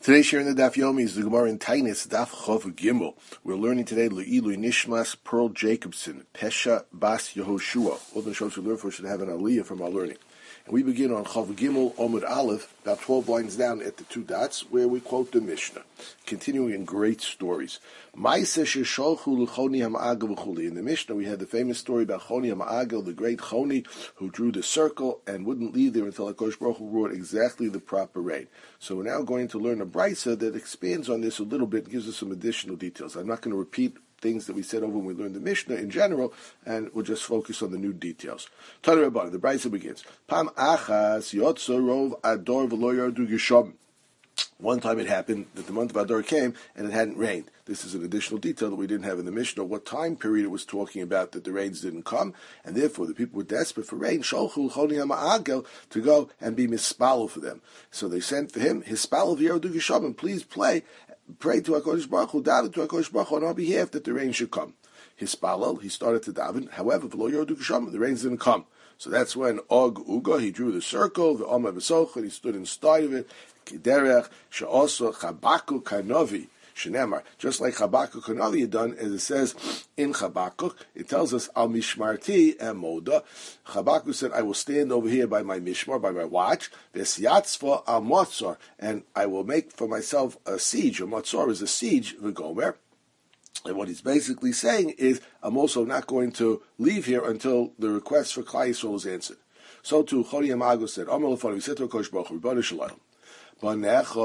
Today's share in the Daf Yomi is the Gemara in Tainis, Daf Chov Gimel. We're learning today Le'ilu Nishmas Pearl Jacobson, Pesha Bas Yehoshua. All the shows we learn for should have an aliyah from our learning. And we begin on Chov Gimel, Omid Aleph, about 12 lines down at the two dots, where we quote the Mishnah. Continuing in great stories. In the Mishnah, we had the famous story about Choni HaMa'agel, the great Choni, who drew the circle and wouldn't leave there until HaKadosh Baruch Hu brought exactly the proper rain. So we're now going to learn a brisa that expands on this a little bit, gives us some additional details. I'm not going to repeat things that we said over when we learned the Mishnah in general, and we'll just focus on the new details. Tana Rabbanan, the brisa begins. Pam achas yotzo rov ador v'lo yardu gesham. One time it happened that the month of Adar came and it hadn't rained. This is an additional detail that we didn't have in the Mishnah. What time period it was talking about that the rains didn't come, and therefore the people were desperate for rain. Sholchul Choni HaMa'agel, to go and be mispalel for them. So they sent for him, Hispalel v'yardu geshamim, please pray to HaKadosh Baruch Hu, daven to HaKadosh Baruch Hu on our behalf that the rain should come. Hispalel, he started to daven. However, v'lo yardu geshamim, the rains didn't come. So that's when Og Uga, he drew the circle, the Omar B'soch, and he stood inside of it. Kiderech she'oso Chabakuk Kanovi shenemar. Just like Chabakuk Kanovi had done, as it says in Chabakuk, it tells us Al Mishmarti Emoda. Chabakuk said, "I will stand over here by my mishmar, by my watch. V'siyatzva Al Motzor, and I will make for myself a siege. A Motzor is a siege. V'gomer." And what he's basically saying is, I'm also not going to leave here until the request for Klal Yisrael is answered. So too, Choni HaMa'agel said, Amar Lefanu, he said to HaKadosh Baruch Hu, Ribono Shel Olam, your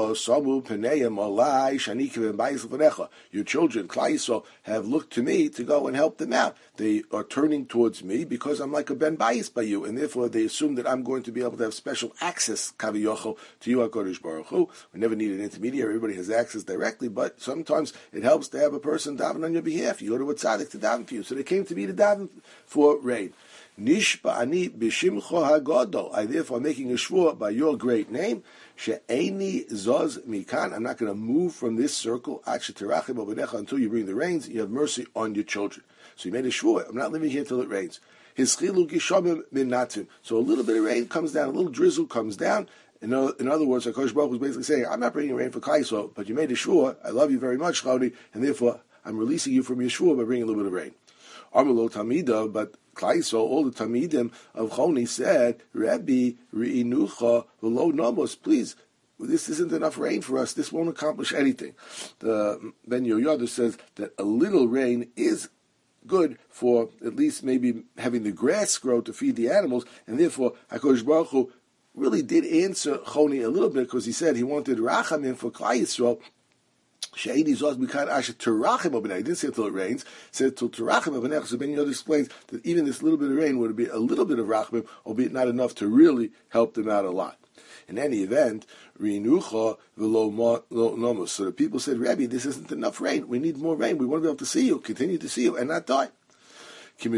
children, Klal Yisrael, have looked to me to go and help them out. They are turning towards me because I'm like a ben bayis by you, and therefore they assume that I'm going to be able to have special access, kaviyochel, to you, HaKadosh Baruch Hu. We never need an intermediary; everybody has access directly. But sometimes it helps to have a person daven on your behalf. You go to a tzaddik to daven for you. So they came to me to daven for rain. Nishba ani b'shimcho hagadol. I therefore am making a shvur by your great name. She'eni zoz mikan. I'm not going to move from this circle. Until you bring the rains. You have mercy on your children. So he made a shvur. I'm not living here till it rains. Hischilu gishamim min natim. So a little bit of rain comes down. A little drizzle comes down. In other words, HaKadosh Baruch Hu was basically saying, I'm not bringing rain for Klal Yisrael, but you made a shvur. I love you very much, Choni, and therefore I'm releasing you from your shvur by bringing a little bit of rain. Armelo Tamida, but Klal Yisrael, all the Tamidim of Choni said, Rabbi, Ri'inucha, v'lo nomos, please, this isn't enough rain for us, this won't accomplish anything. The Ben Yoyada says that a little rain is good for at least maybe having the grass grow to feed the animals, and therefore HaKadosh Baruch Hu really did answer Choni a little bit, because he said he wanted Rachamim for Klal Yisrael. He didn't say until it rains. He said till Terachim. So Ben Yoda explains that even this little bit of rain would be a little bit of rachmim, albeit not enough to really help them out a lot. In any event, Rinucha v'lo nomos. So the people said, Rabbi, this isn't enough rain. We need more rain. We want to be able to see you, continue to see you, and not die. The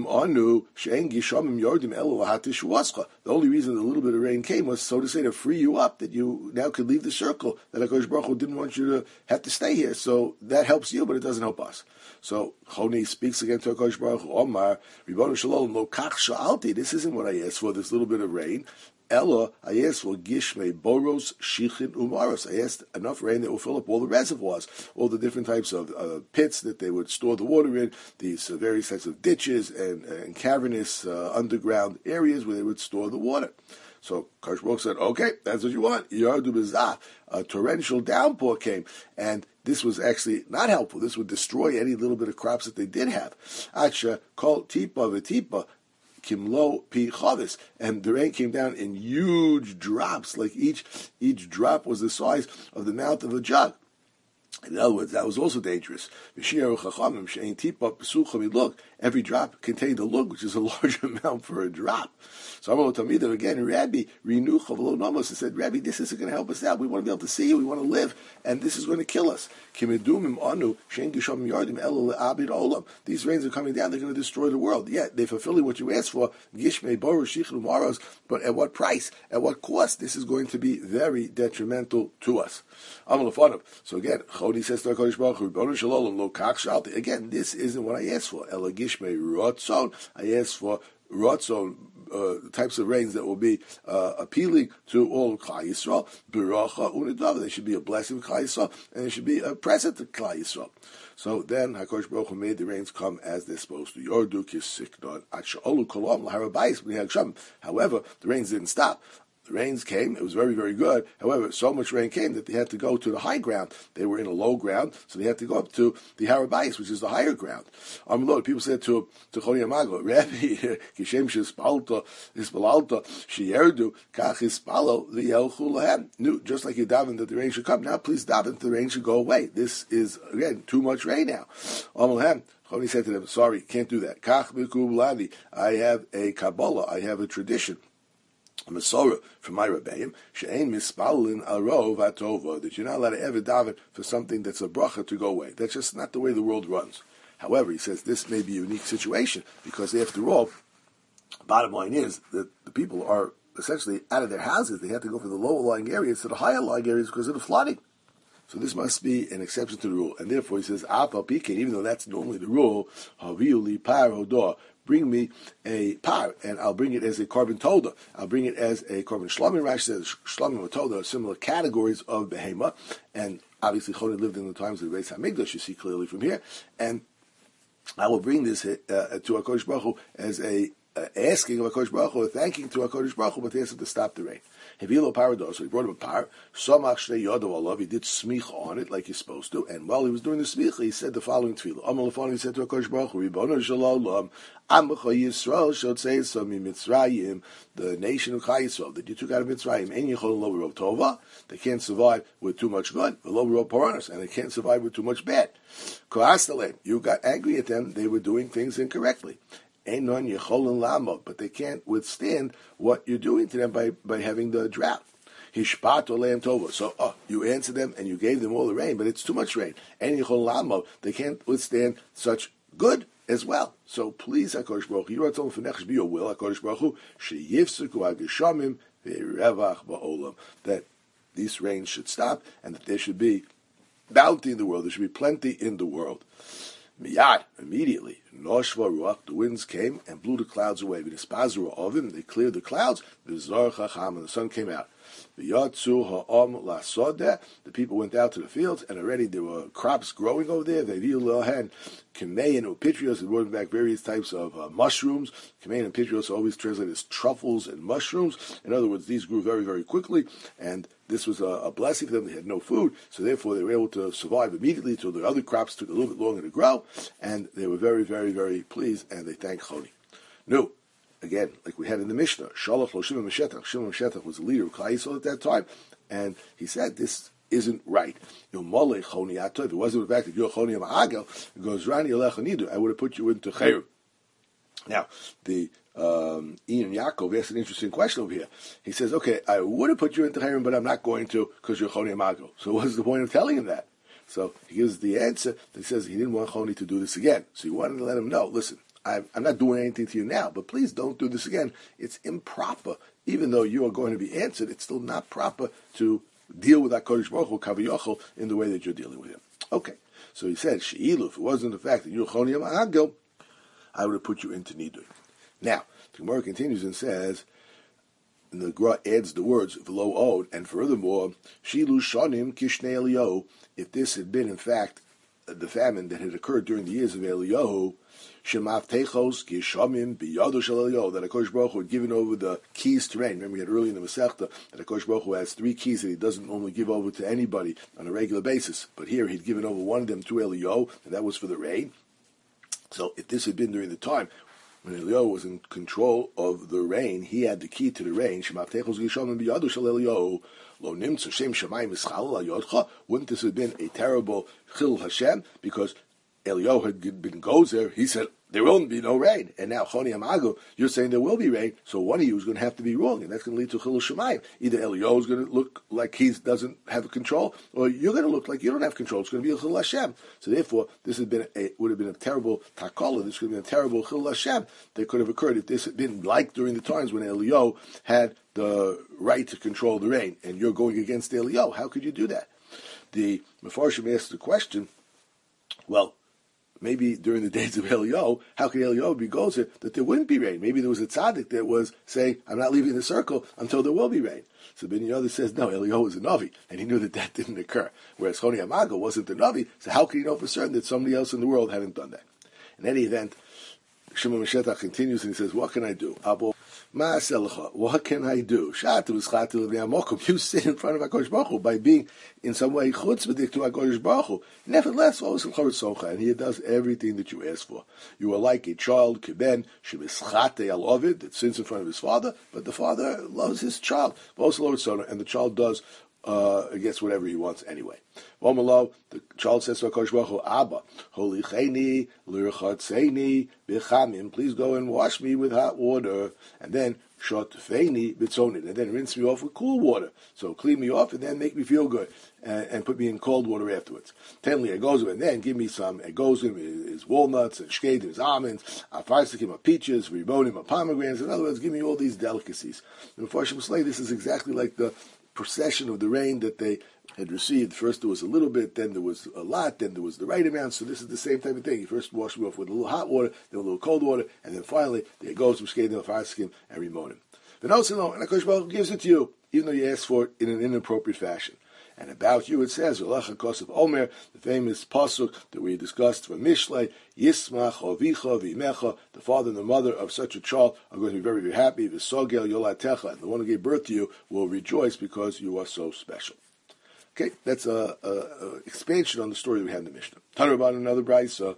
only reason a little bit of rain came was, so to say, to free you up, that you now could leave the circle, that HaKadosh Baruch Hu didn't want you to have to stay here. So that helps you, but it doesn't help us. So Choni speaks again to HaKadosh Baruch Hu, Omar, Ribono Shel Olam, lo kach sha'alti, this isn't what I asked for, this little bit of rain. Ella, I asked for gishmei boros, shichin, umaros. I asked enough rain that will fill up all the reservoirs, all the different types of pits that they would store the water in, these various types of ditches and cavernous underground areas where they would store the water. So Kadosh Baruch said, okay, that's what you want. Yardu b'zah. A torrential downpour came, and this was actually not helpful. This would destroy any little bit of crops that they did have. Acha kol tipa v'tipa. Kimlo pi chavis, and the rain came down in huge drops, like each drop was the size of the mouth of a jug. In other words, that was also dangerous. Look, every drop contained a lug, which is a large amount for a drop. So Amar Tamida again, Rabbi, Rinucha v'lo nomos, and said, Rabbi, this isn't going to help us out. We want to be able to see you. We want to live, and this is going to kill us. These rains are coming down. They're going to destroy the world. Yeah, they're fulfilling what you asked for. But at what price? At what cost? This is going to be very detrimental to us. So again, Choni says to HaKadosh Baruch Hu, Ribono Shel Olam, lo kach sha'alti. Again, this isn't what I asked for. Ela gishmei rotzon. I asked for rotzon, types of rains that will be appealing to all of Klal Yisrael. Beracha unidava. They should be a blessing to Klal Yisrael, and it should be a present to Klal Yisrael. So then HaKadosh Baruch Hu made the rains come as they're supposed to. Yordu kisiknon at she'olu kolom l'harabayis b'nei Hashem. However, the rains didn't stop. The rains came. It was very, very good. However, so much rain came that they had to go to the high ground. They were in a low ground, so they had to go up to the Harabais, which is the higher ground. Lord, people said to Choni Amago, Rabbi, Kishem Shespalta, Ispalalta, Shierdu, Kach Ispalo, V'yelchu Lahem. Just like you daven that the rain should come, now please daven that the rain should go away. This is, again, too much rain now. Choni said to them, sorry, can't do that. Kach Mikub Lavi, I have a Kabbalah, I have a tradition. A Masorah from my Rebbeim, she'ein mispalin arov atova, that you're not allowed to ever daven for something that's a bracha to go away. That's just not the way the world runs. However, he says this may be a unique situation, because after all, bottom line is that the people are essentially out of their houses. They have to go from the lower-lying areas to the higher-lying areas because of the flooding. So this must be an exception to the rule. And therefore he says, even though that's normally the rule, haviuli par hodor, bring me a par, and I'll bring it as a korban toda. I'll bring it as a korban shlamim. Rashi says shlamim and toda are similar categories of behema, and obviously Choni lived in the times of the Beis Hamikdash. You see clearly from here, and I will bring this to HaKadosh Baruch Hu as a asking of HaKadosh Baruch Hu, thanking to HaKadosh Baruch Hu, but they asked him to stop the rain. Hevilo parados, so he brought him a par. Somach shnei yodav alav, he did smicha on it like he's supposed to, and while he was doing the smicha, he said the following tefillah. Amal Lefani, he said to HaKadosh Baruch Hu, Ribono shel olam, Amcha Yisrael shel tzeisam mitzrayim, the nation of Chai Yisrael that you took out of Mitzrayim, and Yechol lo berov tova, they can't survive with too much good, lo berov paranos, and they can't survive with too much bad. Koastalem, you got angry at them, they were doing things incorrectly. Einon yecholin lamo, but they can't withstand what you're doing to them by having the drought. Hishpat oleim tova. So you answered them and you gave them all the rain, but it's too much rain. And yecholin lamo, they can't withstand such good as well. So please, HaKadosh Baruch Hu, you are told for nechsh be your will, HaKadosh Baruch Hu, sheyifsuku hageshamim ve'revach ba'olam, that these rains should stop and that there should be bounty in the world. There should be plenty in the world. Miyad, immediately, Noshva Ruach, the winds came and blew the clouds away. V'nispazru ovim, they cleared the clouds. V'zor chacham, and the sun came out. V'yatzu ha'om la'sodeh, the people went out to the fields, and already there were crops growing over there. V'viu le'ohen kemei and upitrios, they brought back various types of mushrooms. Kemei and upitrios are always translated as truffles and mushrooms. In other words, these grew very, very quickly, and this was a blessing for them. They had no food, so therefore they were able to survive immediately until the other crops took a little bit longer to grow, and they were very, very, very pleased, and they thanked Choni. No, again, like we had in the Mishnah, Shalach lo Shimon Meshetach. Shimon Meshetach was the leader of Klal Yisrael at that time, and he said, this isn't right. If it wasn't the fact that you're Choni Ma'agel, it goes, Rani Alecha Nidu, I would have put you into Chayrim. Now, the Ian Yaakov asked an interesting question over here. He says, okay, I would have put you into Chayrim, but I'm not going to because you're Choni Ma'agel. So what's the point of telling him that? So he gives the answer. He says he didn't want Choni to do this again. So he wanted to let him know, listen, I'm not doing anything to you now, but please don't do this again. It's improper. Even though you are going to be answered, it's still not proper to deal with HaKadosh Baruch Hu, Kaviyachol, in the way that you're dealing with him. Okay, so he said, She'ilu, if it wasn't the fact that you're Choni Ma'agel, I would have put you into Nidui. Now, the Gemara continues and says, and the Gemara adds the words, V'lo od, and furthermore, Shilu Shonim Kishnei Eliyahu, if this had been, in fact, the famine that had occurred during the years of Eliyahu, Shemaftechos Gishamim Biyado Shel Eliyahu, that HaKadosh Baruch Hu had given over the keys to rain. Remember, we had earlier in the Masechta that HaKadosh Baruch Hu has 3 keys that he doesn't normally give over to anybody on a regular basis. But here he'd given over one of them to Eliyahu, and that was for the rain. So if this had been during the time when Eliyahu was in control of the rain, he had the key to the rain. Shemaftechos Gishamim Biyado Shel Eliyahu. Wouldn't this have been a terrible Chil Hashem? Because Eliyahu had been gozer, he said, there will be no rain. And now, Choni Amago, you're saying there will be rain, so one of you is going to have to be wrong, and that's going to lead to Chil Shemayim. Either Eliyahu is going to look like he doesn't have control, or you're going to look like you don't have control. It's going to be a Chil Hashem. So therefore, this would have been a terrible Takola, this would have been a terrible Chil Hashem that could have occurred if this had been like during the times when Eliyahu had the right to control the rain, and you're going against Eliyahu. How could you do that? The Mefarshim asked the question, well, maybe during the days of Eliyahu, how could Eliyahu be gozer that there wouldn't be rain? Maybe there was a tzaddik that was saying, I'm not leaving the circle until there will be rain. So Ben Yehoyada says, no, Eliyahu was a Navi, and he knew that didn't occur. Whereas Choni HaMagil wasn't a Navi, so how could he know for certain that somebody else in the world hadn't done that? In any event, Shimon Mashiach continues and he says, what can I do? What can I do? You sit in front of HaKadosh Baruch Hu by being in some way chutzpahdik to HaKadosh Baruch Hu. Nevertheless, and he does everything that you ask for. You are like a child, kiben, shebischate al ovid, that sits in front of his father, but the father loves his child. And the child does gets whatever he wants anyway. The child says to HaKadosh Baruch Hu, Abba, holicheni lirchatzeini b'chamim, please go and wash me with hot water, and then shotfeini b'tzonin, and then rinse me off with cool water. So clean me off and then make me feel good, and put me in cold water afterwards. Tenli egozim, and then give me some egozim, his walnuts, and shkedim, his almonds, afarsikim, peaches, ribonim, pomegranates. In other words, give me all these delicacies. And unfortunately, this is exactly like the procession of the rain that they had received. First there was a little bit, then there was a lot, then there was the right amount. So this is the same type of thing. You first wash me off with a little hot water, then a little cold water, and then finally there goes from Shkedim, Afarskim, and Rimonim. The Nosino, and HaKadosh Baruch Hu gives it to you, even though you asked for it in an inappropriate fashion. And about you it says, V'lecha Kosov Omer, the famous pasuk that we discussed from Mishlei, Yismach Ovicha V'imecha, the father and the mother of such a child are going to be very, very happy. V'sogel Yolatecha, and the one who gave birth to you will rejoice because you are so special. Okay, that's a expansion on the story that we had in the Mishnah. Talk about another brayso.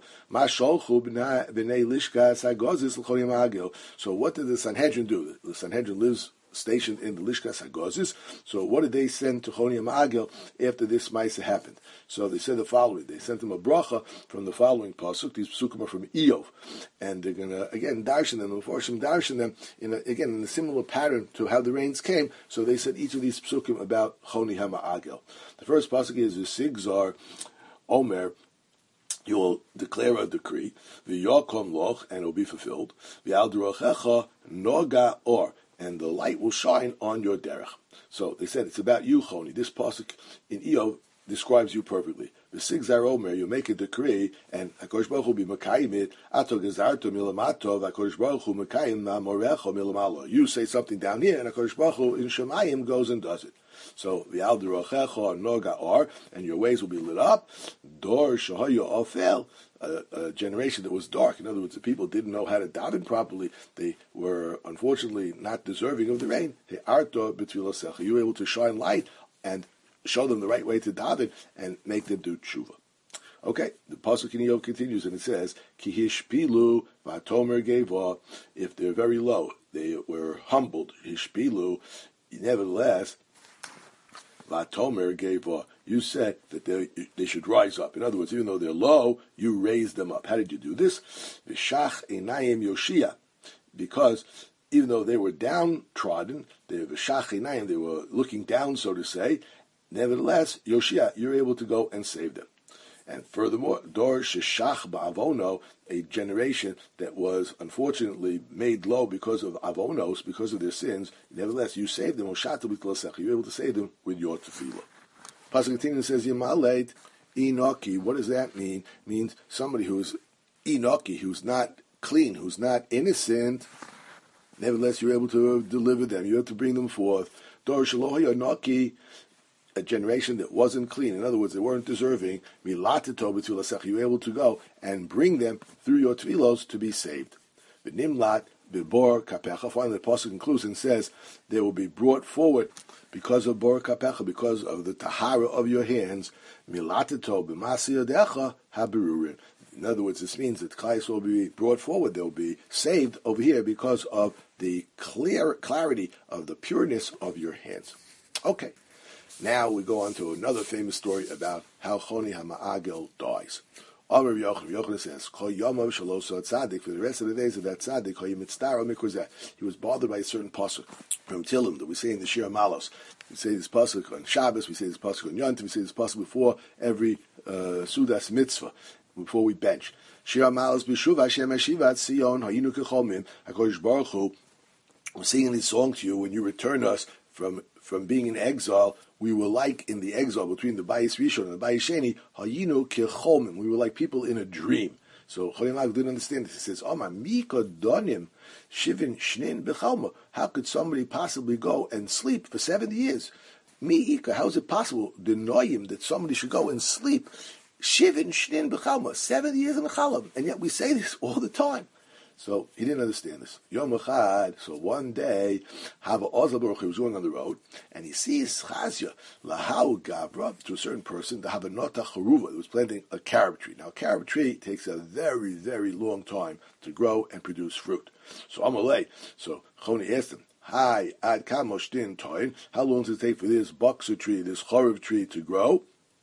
So what did the Sanhedrin do? The Sanhedrin lives stationed in the Lishkas HaGozis. So what did they send to Choni HaMagil after this Maisa happened? So they said the following. They sent him a bracha from the following pasuk. These pasukim are from Iyov. And they're going to, again, darshan them, darshan them, in a similar pattern to how the rains came. So they said each of these pasukim about Choni HaMagil. The first pasuk is Sigzar Omer, you will declare a decree, v'yakom loch, and it will be fulfilled, v'al derochecha noga or, and the light will shine on your derech. So they said it's about you, Choni. This pasuk in Iyov describes you perfectly. The Sigzar Omer, you make a decree, and HaKadosh Baruch Hu be mekayim it. Ato gezarto milamato, HaKadosh Baruch Hu mekayim ma'morecho milamalo. You say something down here, and HaKadosh Baruch Hu in Shemayim goes and does it. So v'al derochecha noga or, and your ways will be lit up. Dor shahayu ofel, a generation that was dark. In other words, the people didn't know how to daven properly. They were unfortunately not deserving of the rain. You were able to shine light and show them the right way to daven and make them do tshuva. Okay, the pasuk in Iyov continues and it says, Ki hishpilu v'atomer geva. If they're very low, they were humbled. Hishpilu, nevertheless, v'atomer geva. You said that they should rise up. In other words, even though they're low, you raised them up. How did you do this? V'shach einayim yoshia. Because even though they were downtrodden, they were looking down, so to say, nevertheless, Yoshia, you're able to go and save them. And furthermore, Dor Sheshach Ba'avono, a generation that was unfortunately made low because of avonos, because of their sins, nevertheless, you saved them. You're able to save them with your tefillah. Pasuk continues and says, Yimaleit Enoki. What does that mean? It means somebody who's Enoki, who's not clean, who's not innocent. Nevertheless, you're able to deliver them. You're able to bring them forth. Dor Shalohi Enoki, a generation that wasn't clean. In other words, they weren't deserving. You were able to go and bring them through your tefillos to be saved. V'nimlat b'bor kapecha. Finally, the pasuk concludes and says they will be brought forward because of bor kapecha, because of the tahara of your hands. Milatito b'masi yadecha haberurin. In other words, this means that Klai will be brought forward. They'll be saved over here because of the clarity of the pureness of your hands. Okay. Now we go on to another famous story about how Choni HaMagil dies. Amar Yochanan says, for the rest of the days of that tzaddik, he was bothered by a certain pasuk from Tilim that we say in the Shir Malos. We say this pasuk on Shabbos, we say this pasuk on Yontif, we say this pasuk before every Sudas mitzvah, before we bench. Shir Malos b'shuv Hashem Hashivat Sion Hayinu Kechomim. HaKadosh Baruch Hu, we're singing this song to you when you return us from being in exile. We were like in the exile between the Bayis Rishon and the Bayis Sheni, Hayinu Kechomim. We were like people in a dream. So Choni Mag didn't understand this. He says, "Omar Mika Donim Shivin Shnin Bechalma." How could somebody possibly go and sleep for 70 years? Miika, how is it possible, denoyim, that somebody should go and sleep Shivin Shnin Bechalma, 70 years in the Chalam, and yet we say this all the time. So he didn't understand this. Yom Echad, so one day, Hava Ozel Baruch Hu was going on the road, and he sees Chazia, Lahau Gabra, to a certain person, the Havanota Charuva, that was planting a carob tree. Now, a carob tree takes a very, very long time to grow and produce fruit. So Amalei, so Choni asked him, Hi, Ad Kamoshtin Toin, how long does it take for this boxer tree, this charuv tree to grow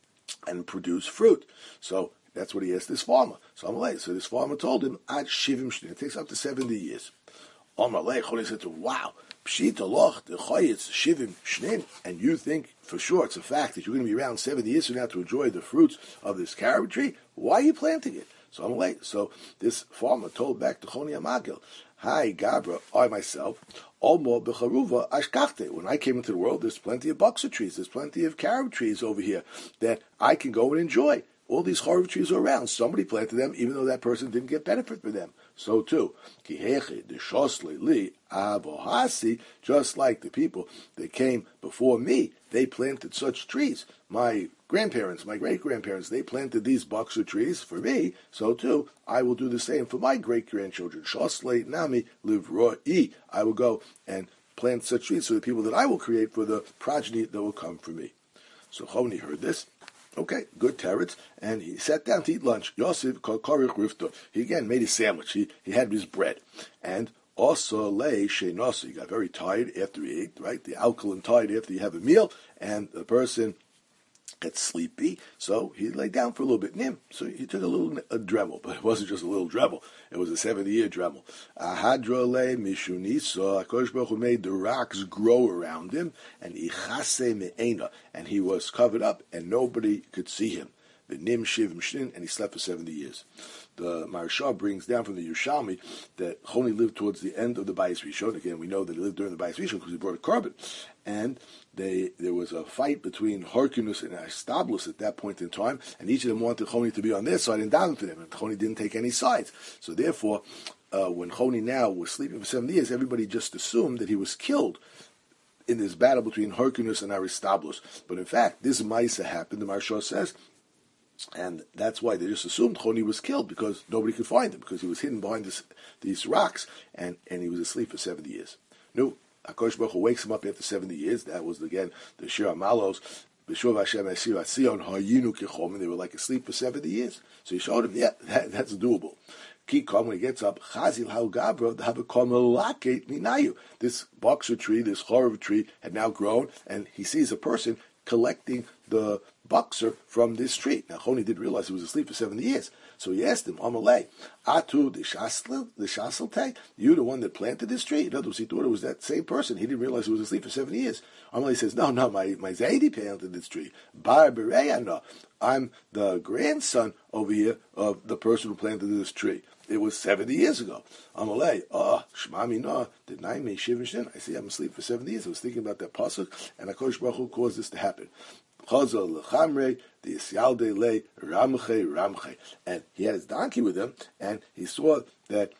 and produce fruit? So that's what he asked this farmer. So Amalei, so this farmer told him, Ad Shivim Shtin, it takes up to 70 years. Amalei, Choni said to him, wow, Pshita Loch, the Chayitz Shivim Shnin, and you think for sure it's a fact that you're going to be around 70 years from now to enjoy the fruits of this carob tree? Why are you planting it? So Amalei, so this farmer told back to Choni Amagil, Hi, Gabra, I myself, Olmo Becharuva Ashkachte. When I came into the world, there's plenty of boxer trees, there's plenty of carob trees over here that I can go and enjoy. All these charuv trees are around. Somebody planted them, even though that person didn't get benefit from them. So too, Kiheche, the Shosle Li, Avohasi, just like the people that came before me, they planted such trees. My grandparents, my great-grandparents, they planted these boxer trees for me. So too, I will do the same for my great-grandchildren. Shosle Nami Livroi. I will go and plant such trees for the people that I will create for the progeny that will come from me. So Choni heard this. Okay, good teretz, and he sat down to eat lunch. Yosef Korich Rifta. He again made his sandwich. He had his bread. And also lay sheinosi. He got very tired after he ate, right? The alkaline tired after you have a meal, and the person gets sleepy, so he lay down for a little bit. So he took a dremel, but it wasn't just a little dremel. It was a 70-year dremel. Ahadra le mishunisa. HaKadosh Baruch Hu made the rocks grow around him, and ichase me'ena, and he was covered up, and nobody could see him. The nim shivim shnin, and he slept for 70 years. The Maharsha brings down from the Yerushalmi that Choni lived towards the end of the Bayis Rishon. Again, we know that he lived during the Bayis Rishon because he brought a carbon. And there was a fight between Hyrcanus and Aristobulus at that point in time, and each of them wanted Choni to be on their side and down for them, and Choni didn't take any sides. So therefore, when Choni now was sleeping for 70 years, everybody just assumed that he was killed in this battle between Hyrcanus and Aristobulus. But in fact, this Maisa happened, the Maharsha says, and that's why they just assumed Choni was killed, because nobody could find him, because he was hidden behind these rocks, and he was asleep for 70 years. No, HaKadosh Baruch Hu wakes him up after 70 years. That was, again, the Shir HaMalos, B'shuv Hashem Esir Atzion Hayinu Kechom, and they were like asleep for 70 years. So he showed him, yeah, that's doable. Kikam, when he gets up, Chazil Hal Gabra, the Habakom Minayu. This boxer tree, this charuv tree, had now grown, and he sees a person collecting the boxer from this tree. Now, Choni didn't realize he was asleep for 70 years. So he asked him, Amalei, Atu the Shaslte, you the one that planted this tree? In other words, he thought it was that same person. He didn't realize he was asleep for 70 years. Amalei says, no, my Zaidi planted this tree. Bar Bereyana, I'm the grandson over here of the person who planted this tree. It was 70 years ago. Amalei, Shmami no, deny me shivin shnin. I see I'm asleep for 70 years. I was thinking about that pasuk, and HaKadosh Baruch Hu caused this to happen. Chazal lechamre, the Isyalde le ramche. And he had his donkey with him, and he saw that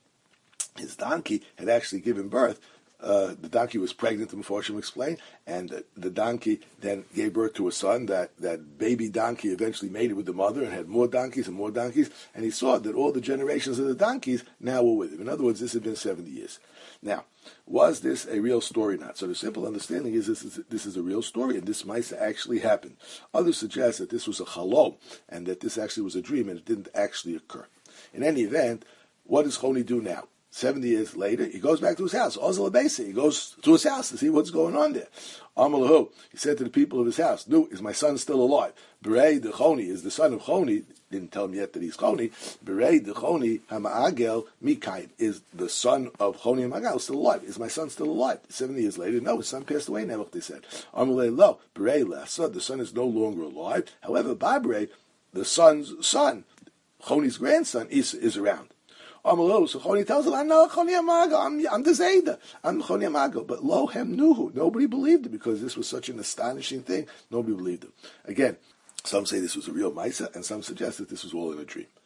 his donkey had actually given birth. The donkey was pregnant, the Mefarshim explained, and the donkey then gave birth to a son. That baby donkey eventually mated with the mother and had more donkeys, and he saw that all the generations of the donkeys now were with him. In other words, this had been 70 years. Now, was this a real story or not? So the simple understanding is this is a real story, and this Maisa actually happened. Others suggest that this was a chalom, and that this actually was a dream, and it didn't actually occur. In any event, what does Choni do now? 70 years later, he goes back to his house. Ozel Abesi, he goes to his house to see what's going on there. Amalahu, he said to the people of his house, "Nu, is my son still alive? Berei the Choni is the son of Choni." Didn't tell him yet that he's Choni. Berei the Choni Hama'agel Mikayim is the son of Choni Hama'agel still alive. Is my son still alive? 70 years later, no, his son passed away. Nebuch, they said. Amalei lo Berei Lasa, the son is no longer alive. However, Babrei, the son's son, Choni's grandson, is around. So Choni tells him, I know Choni Amago, I'm the Zayda, I'm Choni Amago. But lo hem nuhu, nobody believed it because this was such an astonishing thing. Nobody believed him. Again, some say this was a real Maisa, and some suggest that this was all in a dream.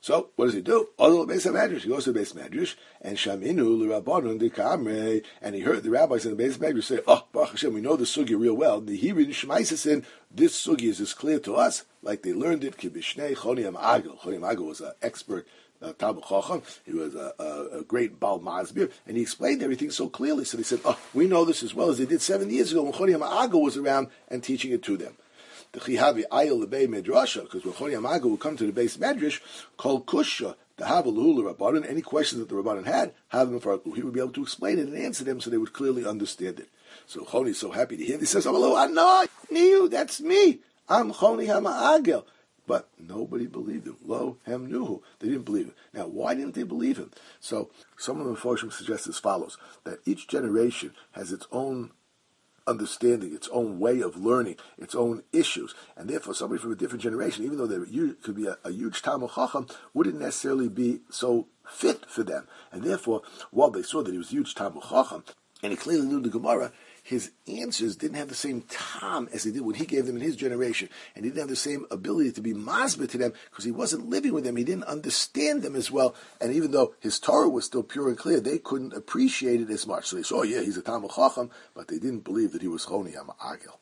So what does he do? He goes to the base medrash, and Shaminu l'Rabbanon de Kamre, and he heard the rabbis in the base medrash say, "Oh, Baruch Hashem, we know the sugi real well. The Hirin Shmaisasin, this sugi is as clear to us, like they learned it. Kibishnei Choni Agel. Choni Agel was an expert Talmud Chacham. He was a great Baal Masbir, and he explained everything so clearly. So they said, "Oh, we know this as well as they did 70 years ago when Choni Agel was around and teaching it to them." The Chihavi Ayel Lebei Medrasha, because when Choni Agel would come to the base medrash, called Kusha, the Havaluhu Rabbanan, any questions that the Rabbanan had, have them for he would be able to explain it and answer them so they would clearly understand it. So Choni is so happy to hear this. He says, "Oh, I know, you, that's me. I'm Choni Agel." But nobody believed him. Lo hem nuhu. They didn't believe him. Now, why didn't they believe him? So some of the Mephoshim suggest as follows, that each generation has its own understanding, its own way of learning, its own issues, and therefore somebody from a different generation, even though they could be a huge Talmud Chacham, wouldn't necessarily be so fit for them. And therefore, while they saw that he was a huge Talmud Chacham, and he clearly knew the Gemara, his answers didn't have the same time as they did when he gave them in his generation, and he didn't have the same ability to be masbeh to them because he wasn't living with them. He didn't understand them as well, and even though his Torah was still pure and clear, they couldn't appreciate it as much. So they saw, oh yeah, he's a Talmud Chacham, but they didn't believe that he was Choni Agel.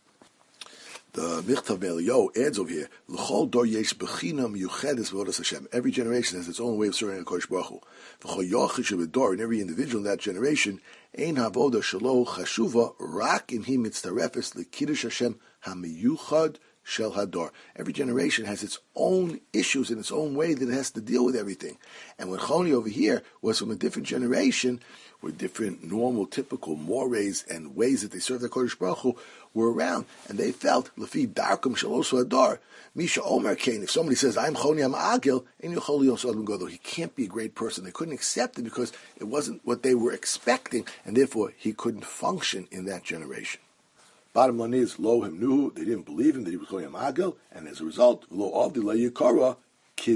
The Michtav Eliyahu adds over here, L'chol dor yesh bechina miyuchedes v'odas Hashem. Every generation has its own way of serving HaKadosh Baruch Hu. V'chol yochish v'dor, and every individual in that generation, ein havoda shelo chashuva rak im hi mitztarefes l'kiddush Hashem hamiyuchad shel hador. Every generation has its own issues in its own way that it has to deal with everything. And when Choni over here was from a different generation, where different normal, typical mores and ways that they served the Kodesh Baruch Hu were around, and they felt Lefi Darkum Shalosu Adar Misha Omer Kain. If somebody says I'm Choni Agel and Yocholi Yosod Godo, he can't be a great person. They couldn't accept it because it wasn't what they were expecting, and therefore he couldn't function in that generation. Bottom line is Lo Him Nuhu. They didn't believe him that he was Choni Agel, and as a result, Lo Avdilay Yikara. They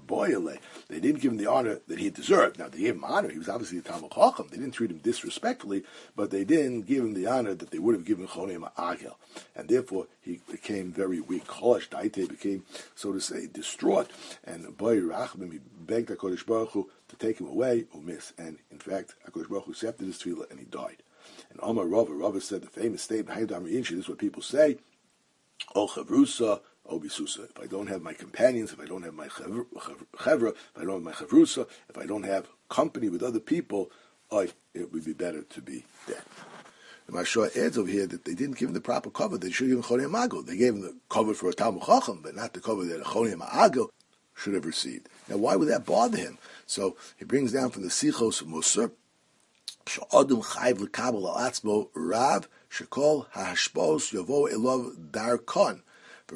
didn't give him the honor that he deserved. Now, they gave him honor. He was obviously a Talmud Chacham. They didn't treat him disrespectfully, but they didn't give him the honor that they would have given Choni Agel. And therefore, he became very weak. Cholash Daite became, so to say, distraught. And Boy Rachmim, he begged HaKadosh Baruch Hu to take him away, Umis. And in fact, HaKadosh Baruch Hu accepted his tefillah and he died. And Omar Rava said the famous statement, this is what people say, O Chavrusa, Obisusa. If I don't have my companions, if I don't have my chevra, if I don't have my chavrusa, if I don't have company with other people, it would be better to be dead. The Mashua adds over here that they didn't give him the proper cover. They should have given Choni Agel. They gave him the cover for a Talmud Chacham, but not the cover that a Choni Agel should have received. Now, why would that bother him? So he brings down from the Sichos Musar, Sh'odum chayv l'kabel al atzmo rav shekol ha'hashpos yovo elov darkon. A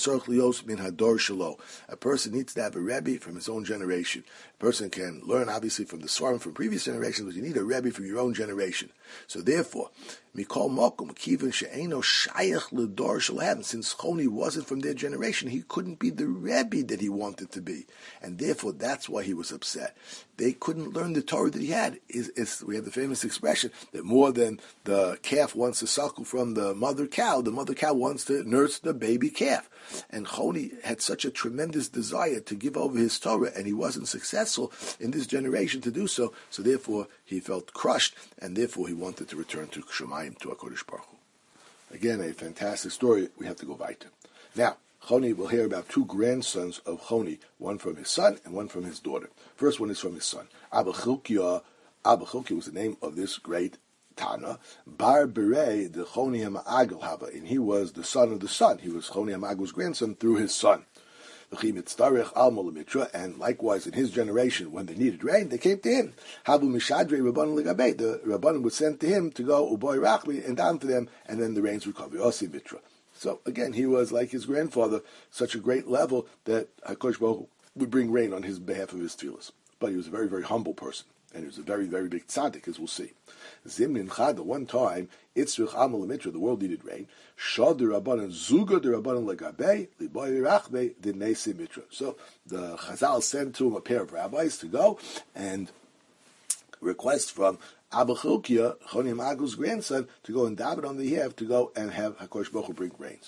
person needs to have a Rebbe from his own generation. A person can learn, obviously, from the Svarim from previous generations, but you need a Rebbe from your own generation. So therefore, Mikol Mokum, Kivin She'eno Shayach L'Dor Shalem, since Choni wasn't from their generation, he couldn't be the Rebbe that he wanted to be. And therefore, that's why he was upset. They couldn't learn the Torah that he had. We have the famous expression that more than the calf wants to suckle from the mother cow wants to nurse the baby calf. And Choni had such a tremendous desire to give over his Torah, and he wasn't successful in this generation to do so. So therefore, he felt crushed, and therefore he wanted to return to Shemayim, to HaKadosh Baruch Hu. Again, a fantastic story. We have to go weiter. Now, Choni will hear about two grandsons of Choni, one from his son and one from his daughter. First one is from his son. Abba Chilkiah was the name of this great Tana. Bar Berei the Choni Agel Haba, and he was the son of the son. He was Choni Agel's grandson through his son. And likewise in his generation, when they needed rain, they came to him. The Rabbanim would send to him to go Uboy Rachmi and down for them, and then the rains would come. So again, he was like his grandfather, such a great level that HaKadosh Baruch Hu would bring rain on his behalf of his tefillas. But he was a very, very humble person, and he was a very, very big tzaddik, as we'll see. Zimnin Chada, one time, Itzrich Amal Mitra, the world needed rain. Shad the Rabbanan Zuga the Rabbanan Legabei, Liboy Rachbei, the Nesi Mitra. So the Chazal sent to him a pair of rabbis to go and request from Abba Chilkiah, Choni Agel's grandson, to go and daven on the behalf to go and have HaKadosh Baruch Hu bring rains.